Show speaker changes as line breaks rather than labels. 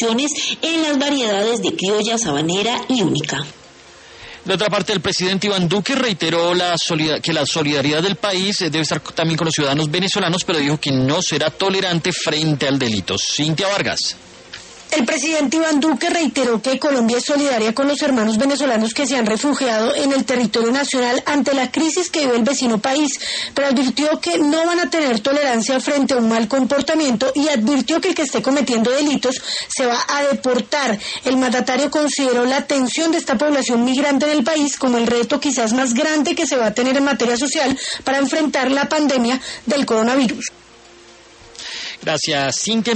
opciones en las variedades de criolla, sabanera y única.
De otra parte, el presidente Iván Duque reiteró que la solidaridad del país debe estar también con los ciudadanos venezolanos, pero dijo que no será tolerante frente al delito. Cintia Vargas.
El presidente Iván Duque reiteró que Colombia es solidaria con los hermanos venezolanos que se han refugiado en el territorio nacional ante la crisis que vive el vecino país, pero advirtió que no van a tener tolerancia frente a un mal comportamiento y advirtió que el que esté cometiendo delitos se va a deportar. El mandatario consideró la atención de esta población migrante en el país como el reto quizás más grande que se va a tener en materia social para enfrentar la pandemia del coronavirus.
Gracias, Cintia.